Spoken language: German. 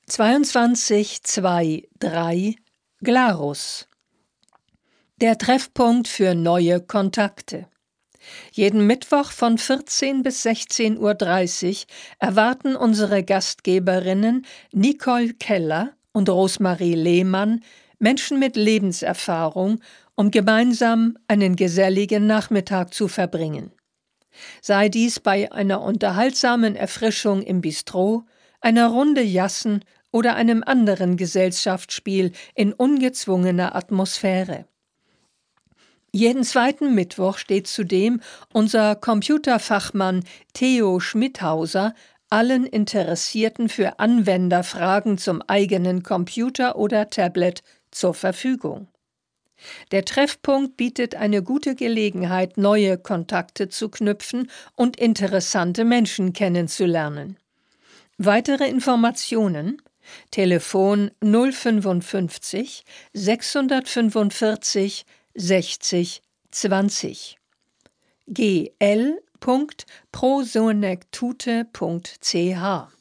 2223 Glarus. Der Treffpunkt für neue Kontakte. Jeden Mittwoch von 14 bis 16:30 Uhr erwarten unsere Gastgeberinnen Nicole Keller und Rosmarie Lehmann Menschen mit Lebenserfahrung, um gemeinsam einen geselligen Nachmittag zu verbringen. Sei dies bei einer unterhaltsamen Erfrischung im Bistro, einer Runde Jassen oder einem anderen Gesellschaftsspiel in ungezwungener Atmosphäre. Jeden zweiten Mittwoch steht zudem unser Computerfachmann Theo Schmidhauser allen Interessierten für Anwenderfragen zum eigenen Computer oder Tablet zur Verfügung. Der Treffpunkt bietet eine gute Gelegenheit, neue Kontakte zu knüpfen und interessante Menschen kennenzulernen. Weitere Informationen: Telefon 055 645 60 20 gl.prosonectute.ch